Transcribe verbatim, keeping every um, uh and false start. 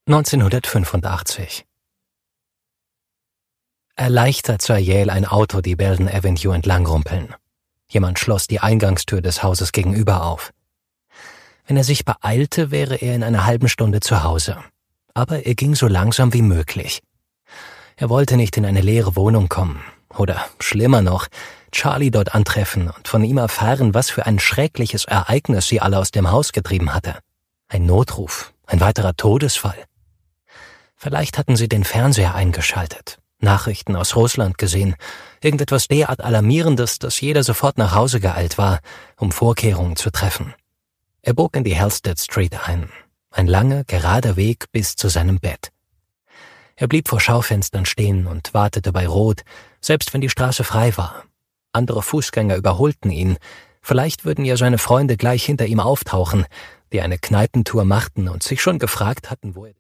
neunzehnhundertfünfundachtzig. Erleichtert sah Yale ein Auto die Belden Avenue entlang rumpeln. Jemand schloss die Eingangstür des Hauses gegenüber auf. Wenn er sich beeilte, wäre er in einer halben Stunde zu Hause. Aber er ging so langsam wie möglich. Er wollte nicht in eine leere Wohnung kommen. Oder, schlimmer noch, Charlie dort antreffen und von ihm erfahren, was für ein schreckliches Ereignis sie alle aus dem Haus getrieben hatte. Ein Notruf, ein weiterer Todesfall. Vielleicht hatten sie den Fernseher eingeschaltet, Nachrichten aus Russland gesehen, irgendetwas derart Alarmierendes, dass jeder sofort nach Hause geeilt war, um Vorkehrungen zu treffen. Er bog in die Halsted Street ein, ein langer, gerader Weg bis zu seinem Bett. Er blieb vor Schaufenstern stehen und wartete bei Rot, selbst wenn die Straße frei war. Andere Fußgänger überholten ihn, vielleicht würden ja seine Freunde gleich hinter ihm auftauchen, die eine Kneipentour machten und sich schon gefragt hatten, wo er